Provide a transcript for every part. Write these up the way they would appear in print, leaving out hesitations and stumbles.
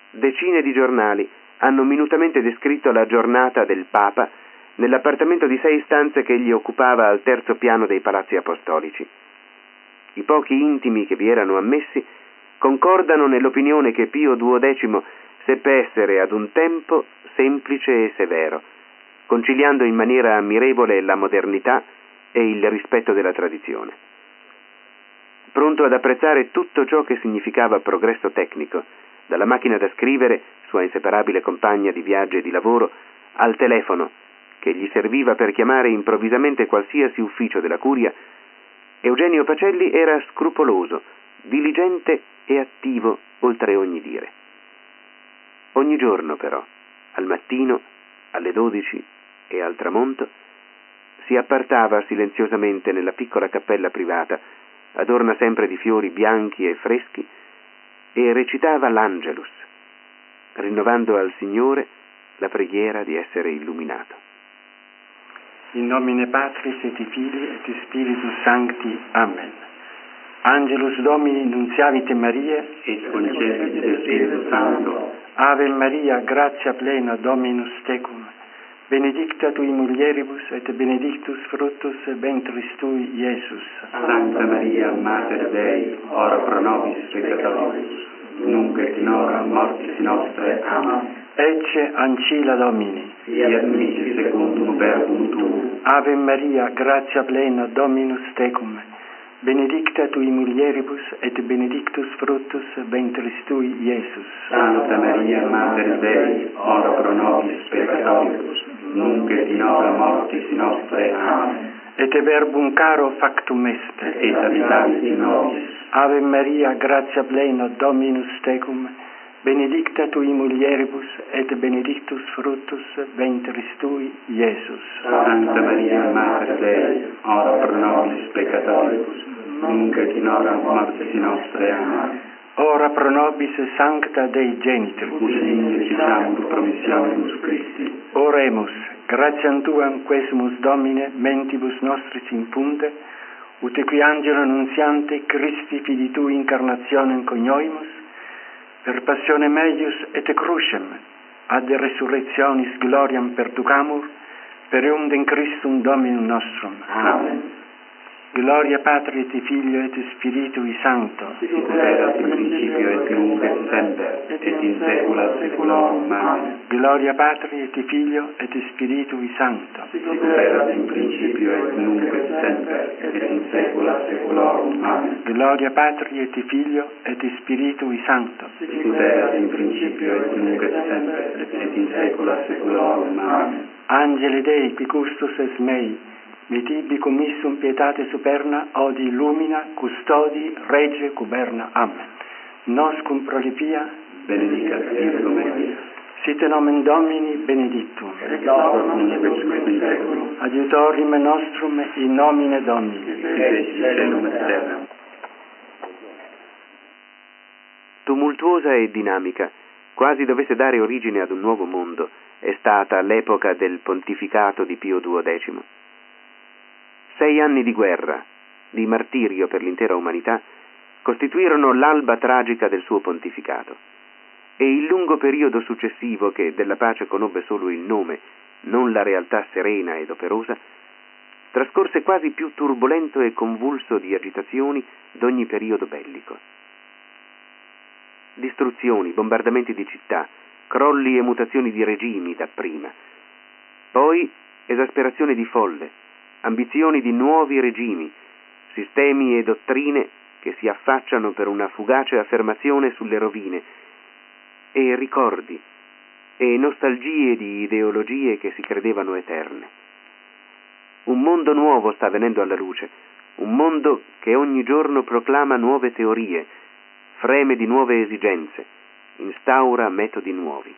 Decine di giornali hanno minutamente descritto la giornata del Papa nell'appartamento di 6 stanze che egli occupava al 3° piano dei palazzi apostolici. I pochi intimi che vi erano ammessi concordano nell'opinione che Pio XII seppe essere ad un tempo semplice e severo, conciliando in maniera ammirevole la modernità e il rispetto della tradizione. Pronto ad apprezzare tutto ciò che significava progresso tecnico, dalla macchina da scrivere, sua inseparabile compagna di viaggio e di lavoro, al telefono, che gli serviva per chiamare improvvisamente qualsiasi ufficio della curia, Eugenio Pacelli era scrupoloso, diligente e attivo oltre ogni dire. Ogni giorno però, al mattino, alle 12 e al tramonto, si appartava silenziosamente nella piccola cappella privata, adorna sempre di fiori bianchi e freschi, e recitava l'Angelus, rinnovando al Signore la preghiera di essere illuminato. In nomine Patris et Filii et Spiritus Sancti. Amen. Angelus Domini nuntiavit Mariae, et concepit de Spiritu Sancto. Ave Maria, gratia plena, Dominus tecum, benedicta tui mulieribus, et benedictus fructus ventris tui, Iesus. Sancta Maria, Mater Dei, ora pro nobis peccatoribus, nunc et in hora mortis nostre. Amen. Ecce ancilla Domini. Fiat mihi secundum verbum tuum. Ave Maria, gratia plena, Dominus tecum, benedicta tui mulieribus, et benedictus fructus ventris tui, Iesus. Sancta Maria, Mater Dei, ora pro nobis peccatoribus, nunc et in hora mortis nostre. Amen. Et verbum caro factum est. Et habitavit in nobis. Ave Maria, gratia plena, Dominus tecum, benedicta tui mulieribus, et benedictus fructus ventris tui, Iesus. Sancta Maria, Mater Dei, ora pro nobis peccatoribus, nunc et in hora mortis nostre. Amen. Ora pro nobis sancta Dei genitrix. Ut iniciamur promissionis Christi. Oremus, gratiam tuam quesumus Domine, mentibus nostris infunde, ut qui angelo nuntiante Christi fili tui incarnationem conioimus, per passione meius et crucem, ad resurrectionis gloriam perducamur, per eundem Christum Dominum nostrum. Amen. Gloria Patri et Filio et Spiritui Sancto. Sic erat in principio et nunc et semper, et in saecula saeculorum. Amen. Gloria Patri et Filio et Spiritui Sancto. Sic erat in principio et nunc et semper, et in saecula saeculorum. Amen. Gloria Patri et Filio et Spiritui Sancto. Sic erat in principio et nunc et semper, et in saecula saeculorum. Amen. Angele Dei, qui custos es mei, mi tibi commissum pietate superna, odi illumina, custodi, rege, guberna. Amen. Nos cum prolipia, benedicat Virgo Maria. Sit nomen Domini benedictum. Ex hoc nunc et in saeculum. Adiutorium nostrum in nomine Domini. Feci caelum et terram. Tumultuosa e dinamica, quasi dovesse dare origine ad un nuovo mondo, è stata l'epoca del pontificato di Pio XII. 6 anni di guerra, di martirio per l'intera umanità, costituirono l'alba tragica del suo pontificato, e il lungo periodo successivo, che della pace conobbe solo il nome, non la realtà serena ed operosa, trascorse quasi più turbolento e convulso di agitazioni d'ogni periodo bellico. Distruzioni, bombardamenti di città, crolli e mutazioni di regimi dapprima, poi esasperazione di folle, ambizioni di nuovi regimi, sistemi e dottrine che si affacciano per una fugace affermazione sulle rovine, e ricordi e nostalgie di ideologie che si credevano eterne. Un mondo nuovo sta venendo alla luce, un mondo che ogni giorno proclama nuove teorie, freme di nuove esigenze, instaura metodi nuovi.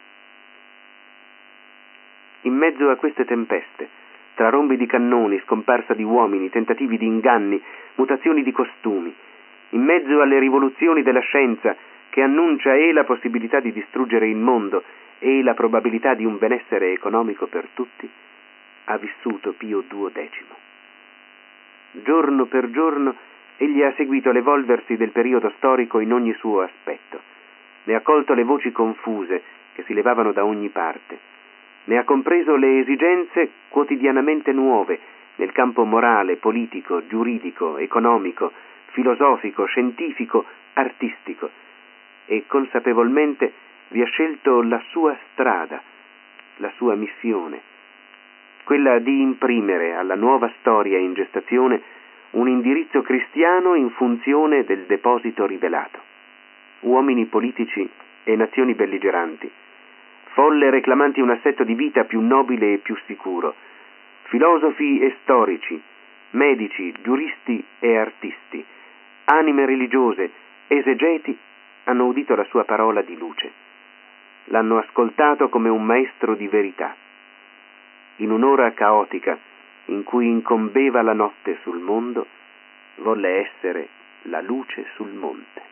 In mezzo a queste tempeste, tra rombi di cannoni, scomparsa di uomini, tentativi di inganni, mutazioni di costumi, in mezzo alle rivoluzioni della scienza che annuncia e la possibilità di distruggere il mondo e la probabilità di un benessere economico per tutti, ha vissuto Pio XII. Giorno per giorno egli ha seguito l'evolversi del periodo storico in ogni suo aspetto, ne ha colto le voci confuse che si levavano da ogni parte, ne ha compreso le esigenze quotidianamente nuove nel campo morale, politico, giuridico, economico, filosofico, scientifico, artistico, e consapevolmente vi ha scelto la sua strada, la sua missione, quella di imprimere alla nuova storia in gestazione un indirizzo cristiano in funzione del deposito rivelato. Uomini politici e nazioni belligeranti, folle reclamanti un assetto di vita più nobile e più sicuro, filosofi e storici, medici, giuristi e artisti, anime religiose, esegeti, hanno udito la sua parola di luce. L'hanno ascoltato come un maestro di verità. In un'ora caotica in cui incombeva la notte sul mondo, volle essere la luce sul monte.